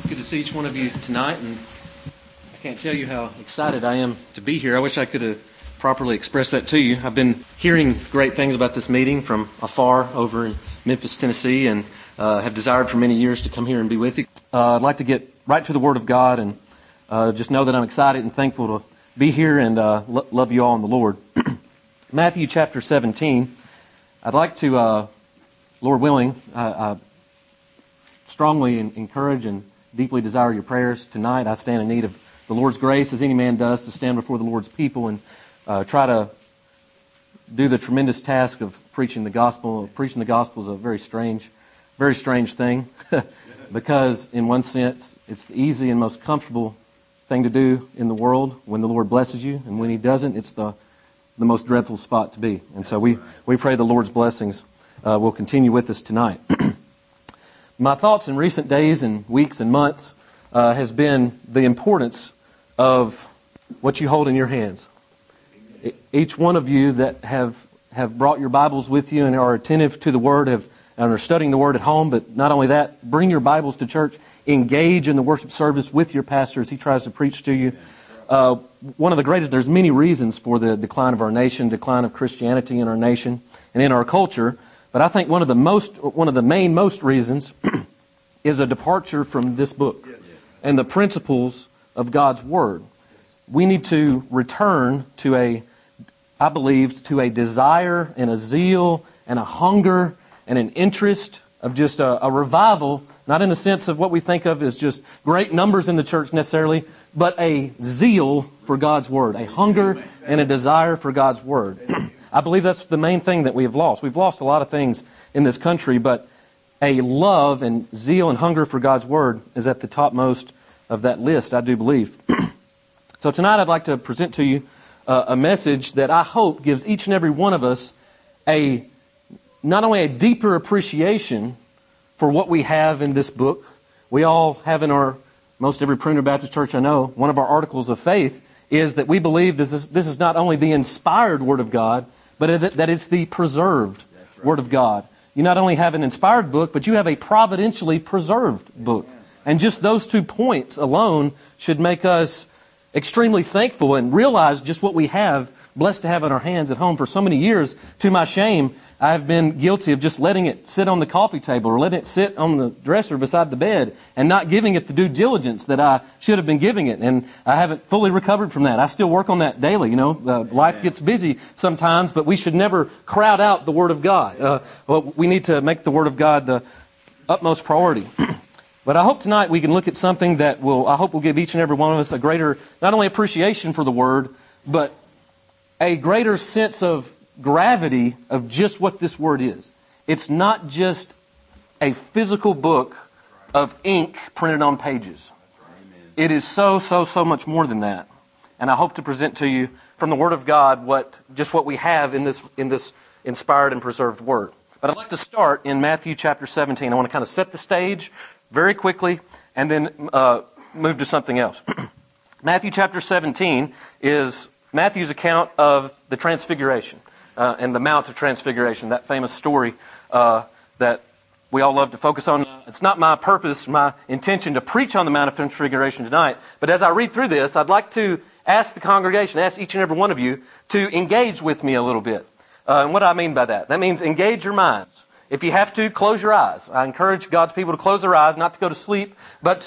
Good to see each one of you tonight, and I can't tell you how excited I am to be here. I wish I could have properly expressed that to you. I've been hearing great things about this meeting from afar over in Memphis, Tennessee, and have desired for many years to come here and be with you. I'd like to get right to the Word of God and just know that I'm excited and thankful to be here and love you all in the Lord. Matthew chapter 17. I'd like to, Lord willing, I strongly encourage and deeply desire your prayers tonight. I stand in need of the Lord's grace, as any man does, to stand before the Lord's people and try to do the tremendous task of preaching the gospel. Preaching the gospel is a very strange thing because, in one sense, it's the easy and most comfortable thing to do in the world when the Lord blesses you, and when He doesn't, it's the most dreadful spot to be. And so we pray the Lord's blessings will continue with us tonight. My thoughts in recent days and weeks and months has been the importance of what you hold in your hands. Each one of you that have brought your Bibles with you and are attentive to the Word and are studying the Word at home, but not only that, bring your Bibles to church, engage in the worship service with your pastor as he tries to preach to you. One of the greatest, there's many reasons for the decline of our nation, decline of Christianity in our nation and in our culture. But I think one of the main reasons is a departure from this book and the principles of God's Word. We need to return to I believe, to a desire and a zeal and a hunger and an interest of just a revival, not in the sense of what we think of as just great numbers in the church necessarily, but a zeal for God's Word, a hunger and a desire for God's Word. I believe that's the main thing that we have lost. We've lost a lot of things in this country, but a love and zeal and hunger for God's Word is at the topmost of that list, I do believe. So tonight I'd like to present to you a message that I hope gives each and every one of us not only a deeper appreciation for what we have in this book. We all have in most every Premier Baptist church I know, one of our articles of faith is that we believe this is not only the inspired Word of God, but that it's the preserved Word of God. You not only have an inspired book, but you have a providentially preserved book. And just those 2 points alone should make us extremely thankful and realize just what we have, blessed to have in our hands at home. For so many years, to my shame, I have been guilty of just letting it sit on the coffee table or letting it sit on the dresser beside the bed and not giving it the due diligence that I should have been giving it. And I haven't fully recovered from that. I still work on that daily. Life gets busy sometimes, but we should never crowd out the Word of God. We need to make the Word of God the utmost priority. But I hope tonight we can look at something that I hope will give each and every one of us a greater, not only appreciation for the Word, but a greater sense of gravity of just what this Word is. It's not just a physical book of ink printed on pages. It is so much more than that. And I hope to present to you from the Word of God what we have in this inspired and preserved Word. But I'd like to start in Matthew chapter 17. I want to kind of set the stage very quickly and then move to something else. Matthew chapter 17 is Matthew's account of the Transfiguration and the Mount of Transfiguration, that famous story that we all love to focus on. It's not my purpose, my intention to preach on the Mount of Transfiguration tonight, but as I read through this, I'd like to ask the congregation, ask each and every one of you to engage with me a little bit. And what do I mean by that? That means engage your minds. If you have to, close your eyes. I encourage God's people to close their eyes, not to go to sleep, but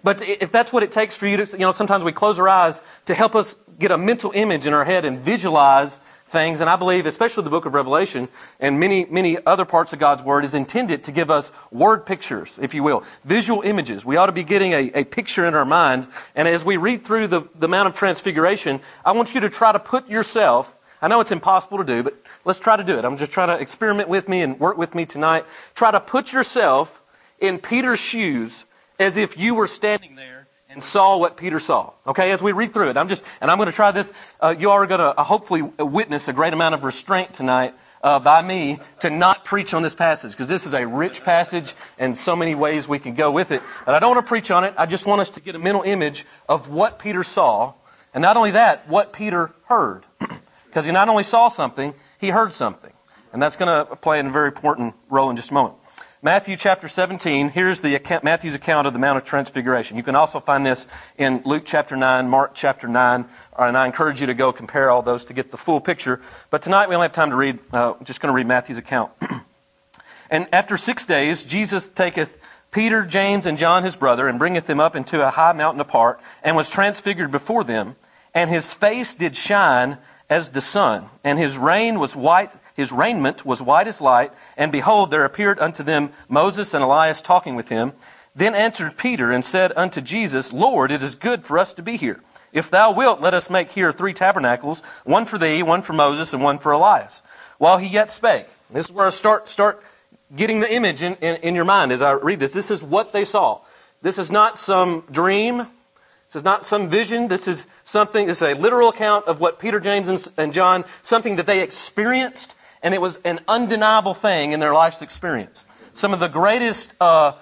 if that's what it takes for you to, sometimes we close our eyes to help us get a mental image in our head and visualize things. And I believe, especially the book of Revelation and many other parts of God's Word, is intended to give us word pictures, if you will, visual images. We ought to be getting a picture in our mind. And as we read through the Mount of Transfiguration, I want you to try to put yourself, I know it's impossible to do, but let's try to do it. I'm just trying to experiment with me and work with me tonight. Try to put yourself in Peter's shoes as if you were standing there and saw what Peter saw. Okay, as we read through it, I'm going to try this. You are going to hopefully witness a great amount of restraint tonight by me to not preach on this passage, because this is a rich passage and so many ways we can go with it. But I don't want to preach on it. I just want us to get a mental image of what Peter saw, and not only that, what Peter heard. Because he not only saw something, he heard something. And that's going to play a very important role in just a moment. Matthew chapter 17, here's Matthew's account of the Mount of Transfiguration. You can also find this in Luke chapter 9, Mark chapter 9, and I encourage you to go compare all those to get the full picture. But tonight we only have time to read, just going to read Matthew's account. And after 6 days, Jesus taketh Peter, James, and John his brother, and bringeth them up into a high mountain apart, and was transfigured before them. And his face did shine as the sun, and his raiment was white as light, and behold, there appeared unto them Moses and Elias talking with him. Then answered Peter and said unto Jesus, Lord, it is good for us to be here. If thou wilt, let us make here 3 tabernacles, one for thee, one for Moses, and one for Elias. While he yet spake. This is where I start getting the image in your mind as I read this. This is what they saw. This is not some dream. This is not some vision. This is a literal account of what Peter, James, and John, something that they experienced, and it was an undeniable thing in their life's experience. Some of the greatest, how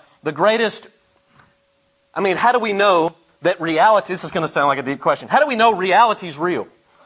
do we know that reality, this is going to sound like a deep question, how do we know reality is real?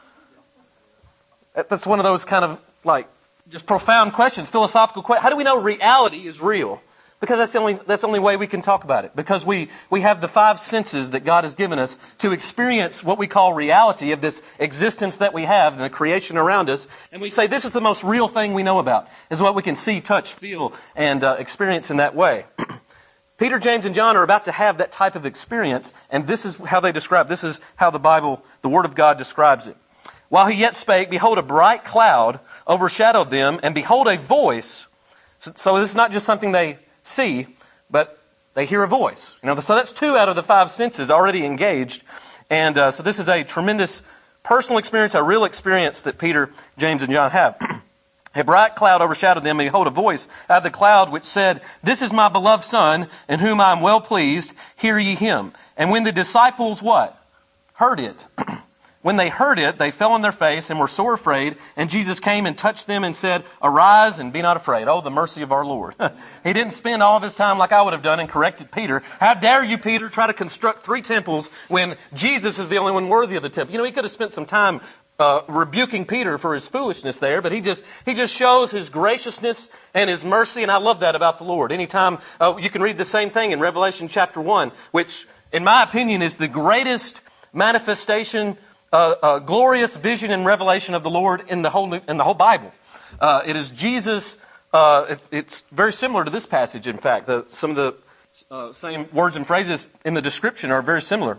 That's one of those kind of just profound questions, philosophical questions. How do we know reality is real? Because that's the only way we can talk about it. Because we have the 5 senses that God has given us to experience what we call reality of this existence that we have and the creation around us. And we say this is the most real thing we know about, is what we can see, touch, feel, and experience in that way. Peter, James, and John are about to have that type of experience, and this is how they describe. This is how the Bible, the Word of God, describes it. While he yet spake, behold, a bright cloud overshadowed them, and behold, a voice. So this is not just something they see, but they hear a voice. So that's 2 out of the 5 senses already engaged. And so this is a tremendous personal experience, a real experience that Peter, James, and John have. A bright cloud overshadowed them, and behold, a voice out of the cloud which said, This is my beloved Son, in whom I am well pleased. Hear ye him. And when the disciples what? Heard it. When they heard it, they fell on their face and were sore afraid. And Jesus came and touched them and said, Arise and be not afraid. Oh, the mercy of our Lord. He didn't spend all of his time like I would have done and corrected Peter. How dare you, Peter, try to construct 3 temples when Jesus is the only one worthy of the temple? He could have spent some time rebuking Peter for his foolishness there, but he just shows his graciousness and his mercy, and I love that about the Lord. Anytime, you can read the same thing in Revelation chapter 1, which, in my opinion, is the greatest manifestation, glorious vision and revelation of the Lord in the whole Bible. It is Jesus. It's very similar to this passage. In fact, some of the same words and phrases in the description are very similar.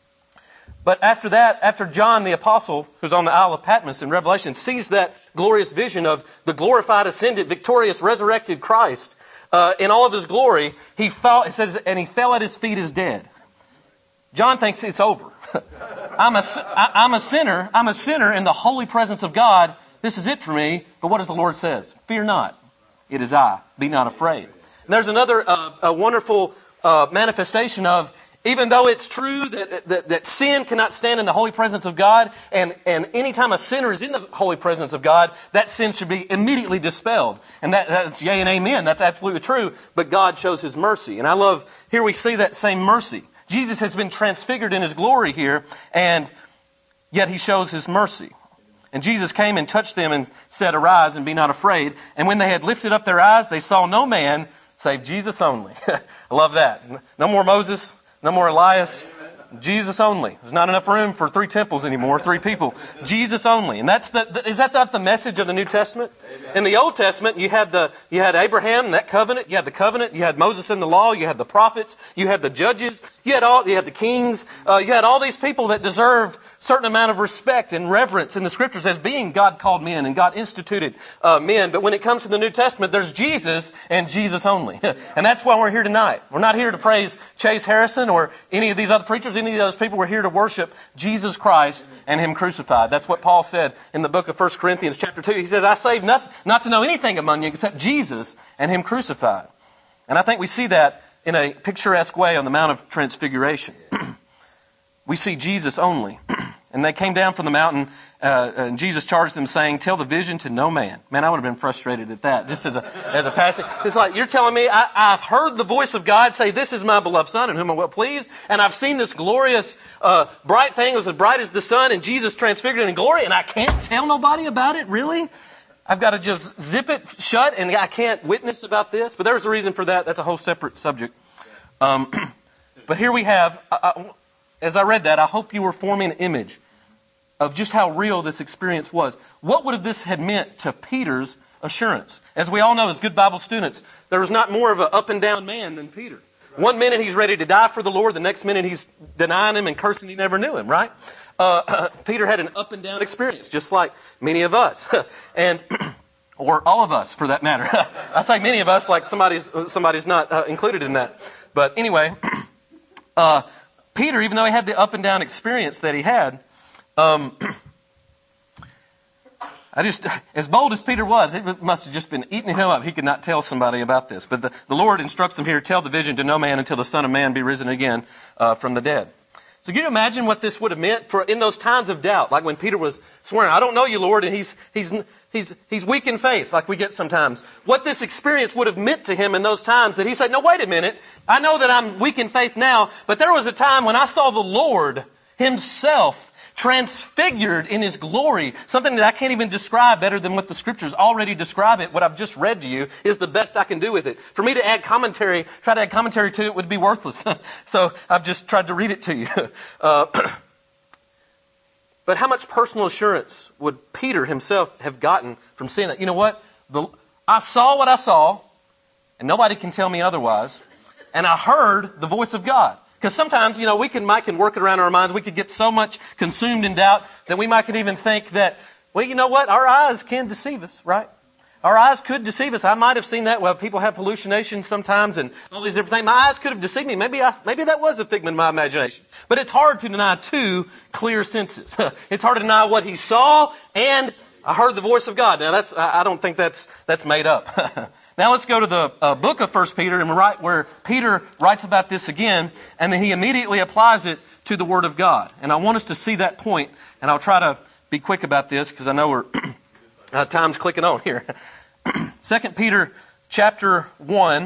But after that, after John the Apostle, who's on the Isle of Patmos in Revelation, sees that glorious vision of the glorified, ascended, victorious, resurrected Christ in all of his glory, it says, and he fell at his feet as dead. John thinks it's over. I'm a sinner. I'm a sinner in the holy presence of God. This is it for me. But what does the Lord says? Fear not. It is I. Be not afraid. And there's another wonderful manifestation of, even though it's true that sin cannot stand in the holy presence of God, and anytime a sinner is in the holy presence of God, that sin should be immediately dispelled. And that's yea and amen. That's absolutely true. But God shows his mercy. And I love, here we see that same mercy. Jesus has been transfigured in his glory here, and yet he shows his mercy. And Jesus came and touched them and said, Arise and be not afraid. And when they had lifted up their eyes, they saw no man save Jesus only. I love that. No more Moses. No more Elias. Jesus only. There's not enough room for 3 temples anymore, 3 people. Jesus only. And is that not the message of the New Testament? Amen. In the Old Testament, you had Abraham, that covenant. You had the covenant. You had Moses in the law. You had the prophets. You had the judges. You had the kings. You had all these people that deserved certain amount of respect and reverence in the Scriptures as being God called men and God instituted men. But when it comes to the New Testament, there's Jesus and Jesus only. And that's why we're here tonight. We're not here to praise Chase Harrison or any of these other preachers, any of those people. We're here to worship Jesus Christ and Him crucified. That's what Paul said in the book of 1 Corinthians chapter 2. He says, I saved not to know anything among you except Jesus and Him crucified. And I think we see that in a picturesque way on the Mount of Transfiguration. We see Jesus only. And they came down from the mountain, and Jesus charged them, saying, Tell the vision to no man. Man, I would have been frustrated at that, just as a passage. It's like, you're telling me I've heard the voice of God say, This is my beloved Son, in whom I'm well pleased, and I've seen this glorious, bright thing, it was as bright as the sun, and Jesus transfigured in glory, and I can't tell nobody about it? Really? I've got to just zip it shut and I can't witness about this. But there's a reason for that. That's a whole separate subject. But here we have, as I read that, I hope you were forming an image of just how real this experience was. What would this have meant to Peter's assurance? As we all know, as good Bible students, there was not more of an up and down man than Peter. One minute he's ready to die for the Lord, the next minute he's denying Him and cursing he never knew Him, right? Peter had an up and down experience, just like many of us. Or all of us, for that matter. I say many of us like somebody's not included in that. But anyway, Peter, even though he had the up and down experience that he had, as bold as Peter was, it must have just been eating him up. He could not tell somebody about this. But the Lord instructs him here, tell the vision to no man until the Son of Man be risen again from the dead. So can you imagine what this would have meant for in those times of doubt, like when Peter was swearing, I don't know you, Lord, and he's weak in faith, like we get sometimes. What this experience would have meant to him in those times that he said, no, wait a minute. I know that I'm weak in faith now, but there was a time when I saw the Lord Himself transfigured in His glory, something that I can't even describe better than what the Scriptures already describe it. What I've just read to you is the best I can do with it. For me to try to add commentary to it would be worthless. So I've just tried to read it to you. But how much personal assurance would Peter himself have gotten from seeing that? You know what? I saw what I saw, and nobody can tell me otherwise, and I heard the voice of God. Because sometimes, we can work it around our minds. We could get so much consumed in doubt that we might could even think that, well, you know what? Our eyes can deceive us, right? Our eyes could deceive us. I might have seen that. Well, people have hallucinations sometimes and all these different things. My eyes could have deceived me. Maybe that was a figment of my imagination. But it's hard to deny two clear senses. It's hard to deny what he saw and I heard the voice of God. Now I don't think that's made up. Now let's go to the book of 1 Peter, and right where Peter writes about this again, and then he immediately applies it to the Word of God. And I want us to see that point, and I'll try to be quick about this because I know we're time's clicking on here. 2 Peter chapter 1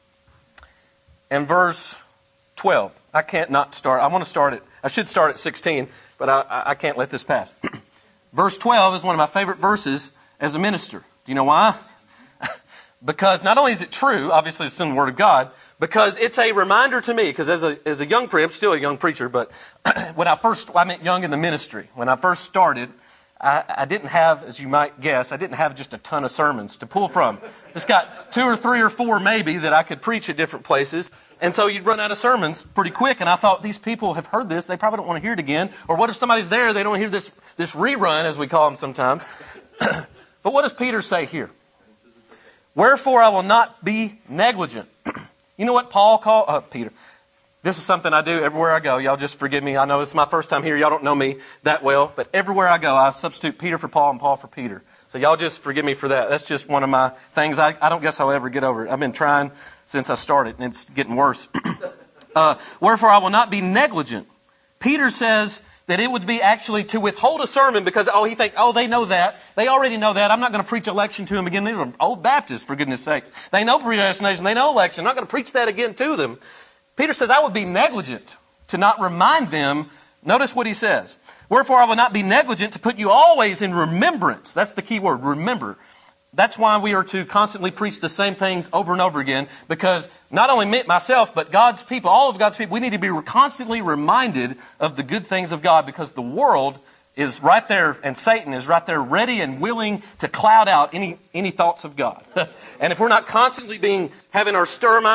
and verse 12. I can't not start. I should start at 16, but I can't let this pass. Verse 12 is one of my favorite verses as a minister. Do you know why? Because not only is it true, obviously it's in the Word of God, because it's a reminder to me, because as a young preacher, I'm still a young preacher, but I meant young in the ministry. When I first started, I didn't have, as you might guess, I didn't have just a ton of sermons to pull from. Just got 2 or 3 or 4 maybe that I could preach at different places. And so you'd run out of sermons pretty quick. And I thought, these people have heard this. They probably don't want to hear it again. Or what if somebody's there, they don't hear this rerun, as we call them sometimes. But what does Peter say here? Wherefore I will not be negligent. You know what Paul called Peter? This is something I do everywhere I go. Y'all just forgive me. I know it's my first time here. Y'all don't know me that well. But everywhere I go, I substitute Peter for Paul and Paul for Peter. So y'all just forgive me for that. That's just one of my things. I don't guess I'll ever get over it. I've been trying since I started, and it's getting worse. Wherefore I will not be negligent. Peter says that it would be actually to withhold a sermon because, they know that. They already know that. I'm not going to preach election to them again. They were old Baptists, for goodness sakes. They know predestination. They know election. I'm not going to preach that again to them. Peter says, I would be negligent to not remind them. Notice what he says. Wherefore I will not be negligent to put you always in remembrance. That's the key word, remember. That's why we are to constantly preach the same things over and over again, because not only myself, but God's people, all of God's people, we need to be constantly reminded of the good things of God, because the world is right there and Satan is right there ready and willing to cloud out any thoughts of God. And if we're not constantly having our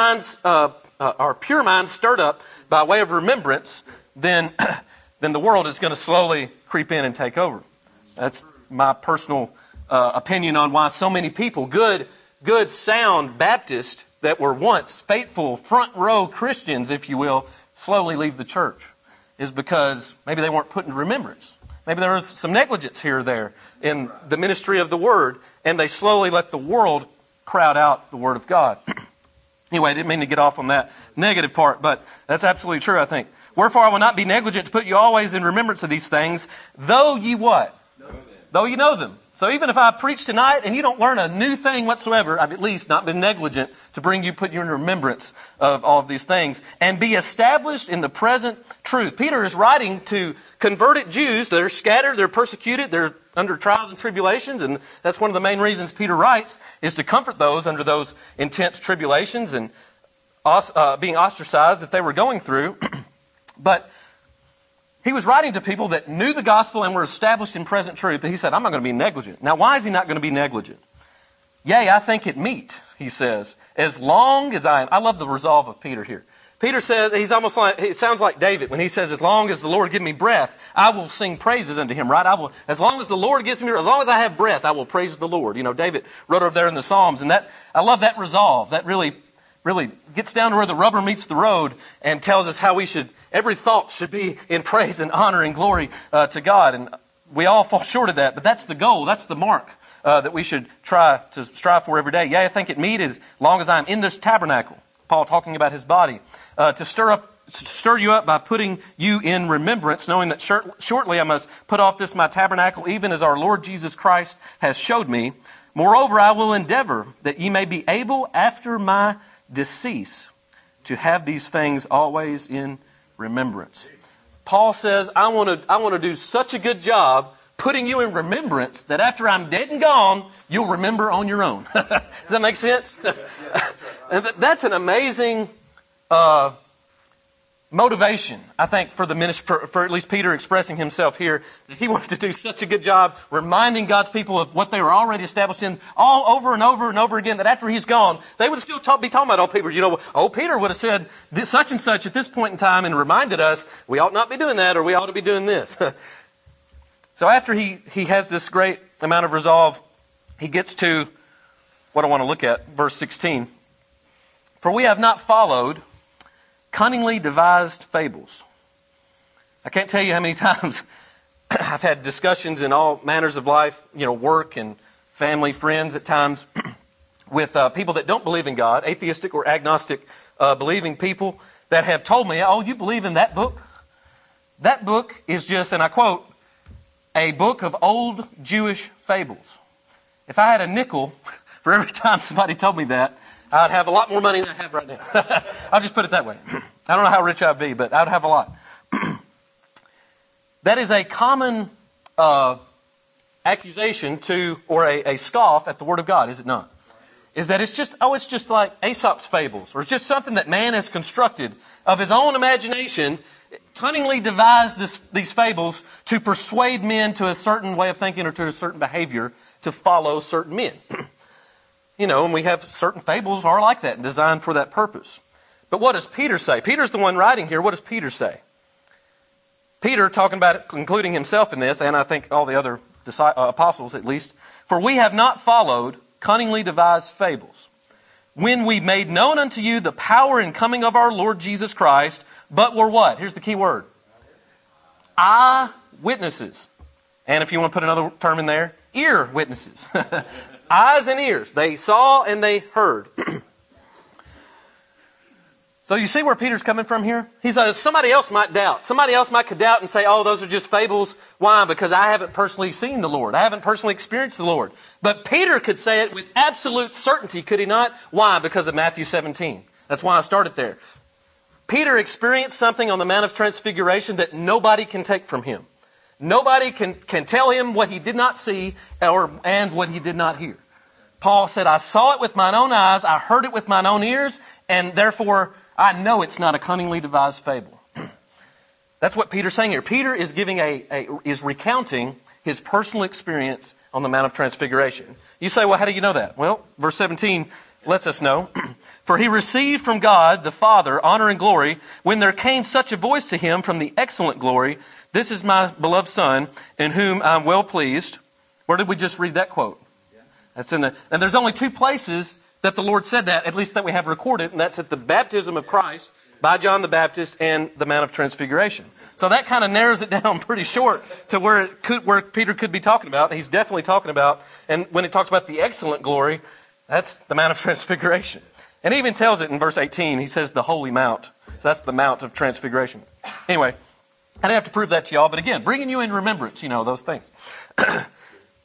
our pure minds stirred up by way of remembrance, then the world is going to slowly creep in and take over. That's my personal opinion on why so many people, good, sound Baptists that were once faithful, front row Christians, if you will, slowly leave the church. Is because maybe they weren't put in remembrance. Maybe there was some negligence here or there in the ministry of the Word, and they slowly let the world crowd out the Word of God. Anyway, I didn't mean to get off on that negative part, but that's absolutely true, I think. Wherefore I will not be negligent to put you always in remembrance of these things, though ye what? Though you know them. So even if I preach tonight and you don't learn a new thing whatsoever, I've at least not been negligent to put you in remembrance of all of these things and be established in the present truth. Peter is writing to converted Jews that are scattered, they're persecuted, they're under trials and tribulations, and that's one of the main reasons Peter writes, is to comfort those under those intense tribulations and being ostracized that they were going through. But he was writing to people that knew the gospel and were established in present truth, but he said, I'm not going to be negligent. Now, why is he not going to be negligent? Yea, I think it meet, he says, as long as I am. I love the resolve of Peter here. Peter says, he's almost like, it sounds like David when he says, as long as the Lord give me breath, I will sing praises unto him, right? As long as the Lord gives me, as long as I have breath, I will praise the Lord. You know, David wrote over there in the Psalms, and I love that resolve. That really gets down to where the rubber meets the road and tells us how every thought should be in praise and honor and glory to God. And we all fall short of that, but that's the goal, that's the mark that we should try to strive for every day. Yeah, I think it meet as long as I'm in this tabernacle. Paul talking about his body. To stir you up by putting you in remembrance, knowing that shortly I must put off this my tabernacle, even as our Lord Jesus Christ has showed me. Moreover, I will endeavor that ye may be able after my decease to have these things always in remembrance. Paul says, I want to do such a good job putting you in remembrance that after I'm dead and gone, you'll remember on your own. Does that make sense? And that's an amazing motivation, I think, for the ministry, for at least Peter expressing himself here, that he wanted to do such a good job reminding God's people of what they were already established in all over and over and over again, that after he's gone, they would still be talking about old Peter. You know, Peter would have said such and such at this point in time and reminded us, we ought not be doing that, or we ought to be doing this. So after he has this great amount of resolve, he gets to what I want to look at, verse 16. For we have not followed cunningly devised fables. I can't tell you how many times I've had discussions in all manners of life, work and family, friends at times, with people that don't believe in God, atheistic or agnostic believing people that have told me, oh, you believe in that book? That book is just, and I quote, a book of old Jewish fables. If I had a nickel for every time somebody told me that, I'd have a lot more money than I have right now. I'll just put it that way. I don't know how rich I'd be, but I'd have a lot. That is a common accusation or a scoff at the Word of God, is it not? Is that it's just like Aesop's fables, or it's just something that man has constructed of his own imagination, cunningly devised these fables to persuade men to a certain way of thinking or to a certain behavior to follow certain men. And we have certain fables are like that, designed for that purpose. But what does Peter say? Peter's the one writing here. What does Peter say? Peter, talking about it, including himself in this, and I think all the other apostles at least, for we have not followed cunningly devised fables, when we made known unto you the power and coming of our Lord Jesus Christ, but were what? Here's the key word. Eyewitnesses. And if you want to put another term in there, ear witnesses. Eyes and ears. They saw and they heard. So you see where Peter's coming from here? He says somebody else might doubt. Somebody else might could doubt and say, oh, those are just fables. Why? Because I haven't personally seen the Lord. I haven't personally experienced the Lord. But Peter could say it with absolute certainty, could he not? Why? Because of Matthew 17. That's why I started there. Peter experienced something on the Mount of Transfiguration that nobody can take from him. Nobody can tell him what he did not see and what he did not hear. Paul said, I saw it with mine own eyes, I heard it with mine own ears, and therefore I know it's not a cunningly devised fable. That's what Peter's saying here. Peter is giving is recounting his personal experience on the Mount of Transfiguration. You say, well, how do you know that? Well, verse 17 lets us know. For he received from God the Father honor and glory when there came such a voice to him from the excellent glory, this is my beloved Son, in whom I'm well pleased. Where did we just read that quote? That's and there's only two places that the Lord said that, at least that we have recorded, and that's at the baptism of Christ by John the Baptist and the Mount of Transfiguration. So that kind of narrows it down pretty short to where Peter could be talking about. He's definitely talking about, and when it talks about the excellent glory, that's the Mount of Transfiguration. And he even tells it in verse 18. He says the Holy Mount. So that's the Mount of Transfiguration. Anyway, I didn't have to prove that to y'all, but again, bringing you in remembrance, those things.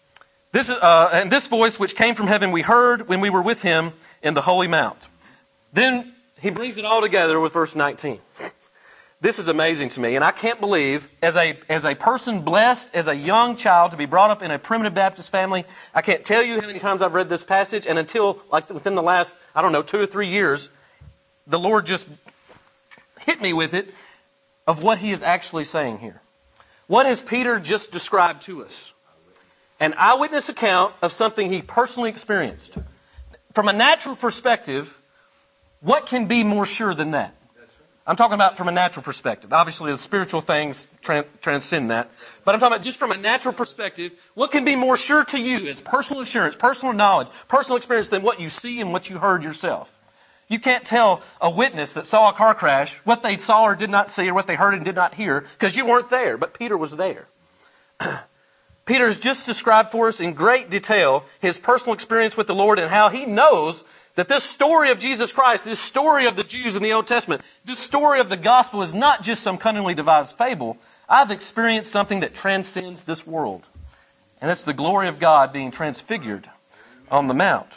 And this voice which came from heaven we heard when we were with him in the holy mount. Then he brings it all together with verse 19. This is amazing to me, and I can't believe, as a person blessed, as a young child, to be brought up in a primitive Baptist family, I can't tell you how many times I've read this passage, and until, like, within the last, 2 or 3 years, the Lord just hit me with it, of what he is actually saying here. What has Peter just described to us? An eyewitness account of something he personally experienced. From a natural perspective, what can be more sure than that? I'm talking about from a natural perspective. Obviously, the spiritual things transcend that. But I'm talking about just from a natural perspective, what can be more sure to you as personal assurance, personal knowledge, personal experience than what you see and what you heard yourself? You can't tell a witness that saw a car crash what they saw or did not see or what they heard and did not hear because you weren't there, but Peter was there. Peter has just described for us in great detail his personal experience with the Lord and how he knows that this story of Jesus Christ, this story of the Jews in the Old Testament, this story of the gospel is not just some cunningly devised fable. I've experienced something that transcends this world. And that's the glory of God being transfigured on the Mount.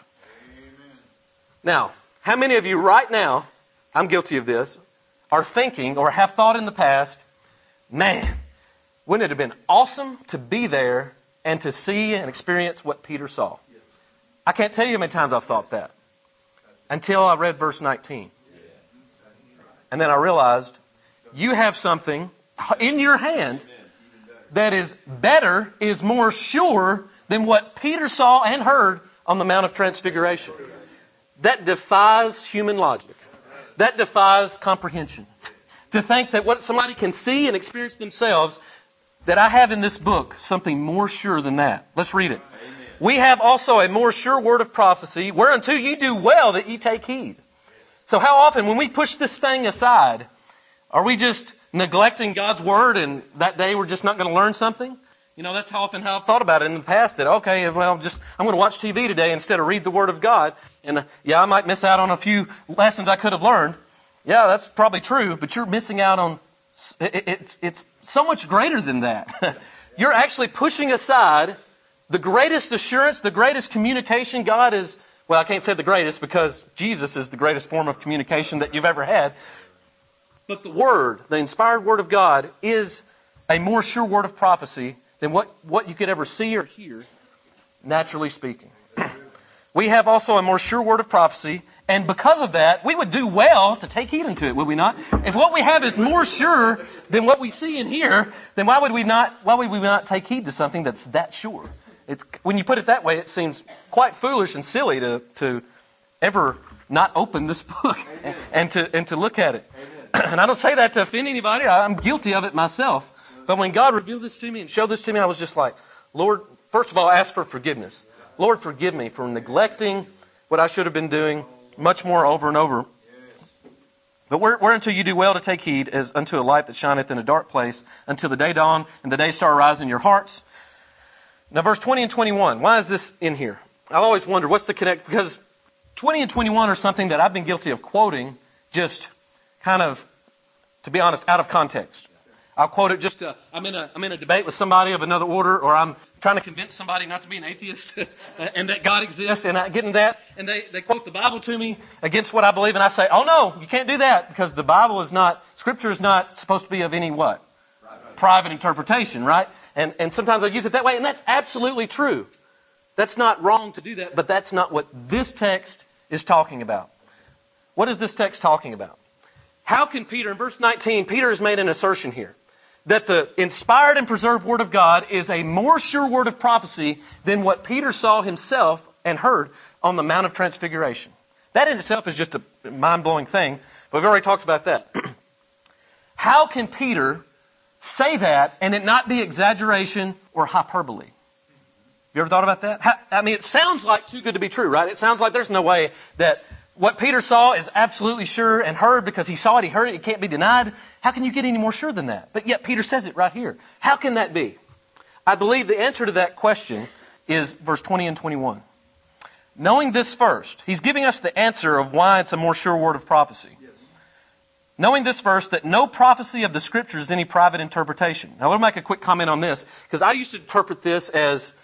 Now, how many of you right now, I'm guilty of this, are thinking or have thought in the past, man, wouldn't it have been awesome to be there and to see and experience what Peter saw? I can't tell you how many times I've thought that. Until I read verse 19. And then I realized you have something in your hand that is better, is more sure than what Peter saw and heard on the Mount of Transfiguration. That defies human logic. That defies comprehension. To think that what somebody can see and experience themselves, that I have in this book something more sure than that. Let's read it. We have also a more sure word of prophecy, whereunto ye do well that ye take heed. So how often, when we push this thing aside, are we just neglecting God's word and that day we're just not going to learn something? You know, that's how often how I've thought about it in the past, that, okay, well, I'm going to watch TV today instead of read the Word of God. And I might miss out on a few lessons I could have learned. Yeah, that's probably true, but you're missing out on, it's so much greater than that. You're actually pushing aside the greatest assurance, the greatest communication God is, well, I can't say the greatest because Jesus is the greatest form of communication that you've ever had. But the Word, the inspired Word of God, is a more sure word of prophecy than what you could ever see or hear, naturally speaking. We have also a more sure word of prophecy, and because of that, we would do well to take heed unto it, would we not? If what we have is more sure than what we see and hear, then why would we not take heed to something that's that sure? When you put it that way, it seems quite foolish and silly to ever not open this book and to look at it. And I don't say that to offend anybody. I'm guilty of it myself. But when God revealed this to me and showed this to me, I was just like, Lord, first of all, I asked for forgiveness. Lord, forgive me for neglecting what I should have been doing much more over and over. But whereunto you do well to take heed as unto a light that shineth in a dark place until the day dawn and the day star arise in your hearts. Now, verse 20 and 21, why is this in here? I've always wondered, what's the connect? Because 20 and 21 are something that I've been guilty of quoting just kind of, to be honest, out of context. I'll quote it just, I'm in a debate with somebody of another order, or I'm trying to convince somebody not to be an atheist and that God exists, and I get in that, and they quote the Bible to me against what I believe, and I say, oh no, you can't do that, because the Bible is not, Scripture is not supposed to be of any what? Private interpretation, right? And sometimes I use it that way, and that's absolutely true. That's not wrong to do that, but that's not what this text is talking about. What is this text talking about? How can Peter, in verse 19, Peter has made an assertion here that the inspired and preserved Word of God is a more sure word of prophecy than what Peter saw himself and heard on the Mount of Transfiguration. That in itself is just a mind-blowing thing, but we've already talked about that. How can Peter say that and it not be exaggeration or hyperbole? You ever thought about that? It sounds like too good to be true, right? It sounds like there's no way that what Peter saw is absolutely sure and heard because he saw it, he heard it, it can't be denied. How can you get any more sure than that? But yet Peter says it right here. How can that be? I believe the answer to that question is verse 20 and 21. Knowing this first, he's giving us the answer of why it's a more sure word of prophecy. Yes. Knowing this first, that no prophecy of the Scriptures is any private interpretation. Now, I want to make a quick comment on this, because I used to interpret this as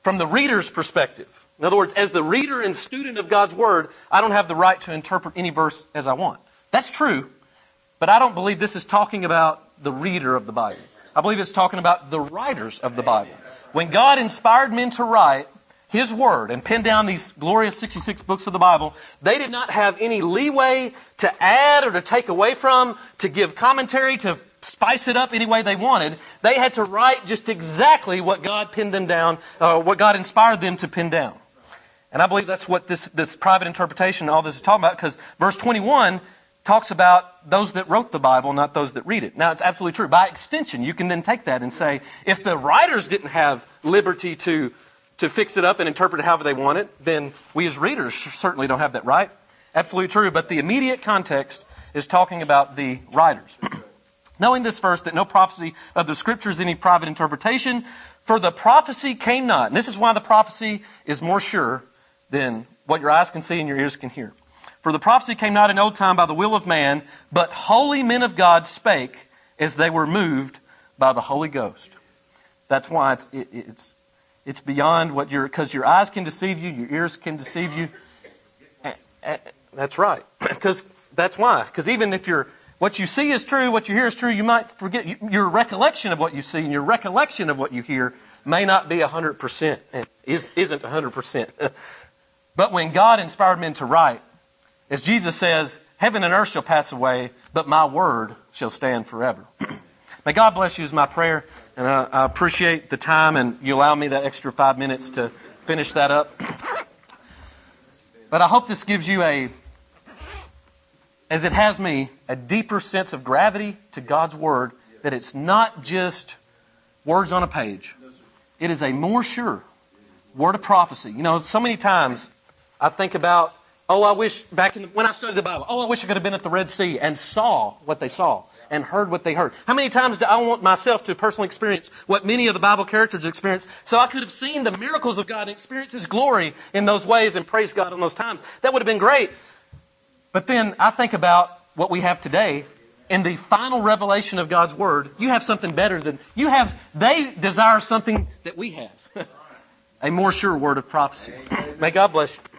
from the reader's perspective. In other words, as the reader and student of God's Word, I don't have the right to interpret any verse as I want. That's true, but I don't believe this is talking about the reader of the Bible. I believe it's talking about the writers of the Bible. When God inspired men to write His Word and pen down these glorious 66 books of the Bible, they did not have any leeway to add or to take away from, to give commentary, to spice it up any way they wanted. They had to write just exactly what God penned them down, what God inspired them to pen down. And I believe that's what this private interpretation, all this is talking about, because verse 21 talks about those that wrote the Bible, not those that read it. Now, it's absolutely true. By extension, you can then take that and say, if the writers didn't have liberty to fix it up and interpret it however they want it, then we as readers certainly don't have that right. Absolutely true. But the immediate context is talking about the writers. Knowing this first, that no prophecy of the Scripture is any private interpretation, for the prophecy came not. And this is why the prophecy is more sure than what your eyes can see and your ears can hear. For the prophecy came not in old time by the will of man, but holy men of God spake as they were moved by the Holy Ghost. That's why it's beyond what because your eyes can deceive you, your ears can deceive you. That's right. That's why. Because even if what you see is true, what you hear is true, you might forget your recollection of what you see and your recollection of what you hear may not be 100%. Isn't 100%. But when God inspired men to write, as Jesus says, heaven and earth shall pass away, but my word shall stand forever. May God bless you is my prayer. And I appreciate the time, and you allow me that extra 5 minutes to finish that up. But I hope this gives you as it has me, a deeper sense of gravity to God's Word, that it's not just words on a page. It is a more sure word of prophecy. You know, so many times I think about, I wish when I studied the Bible, I wish I could have been at the Red Sea and saw what they saw and heard what they heard. How many times do I want myself to personally experience what many of the Bible characters experience, so I could have seen the miracles of God and experienced His glory in those ways and praise God in those times? That would have been great. But then I think about what we have today. In the final revelation of God's Word, you have something better than they desire something that we have. A more sure word of prophecy. May God bless you.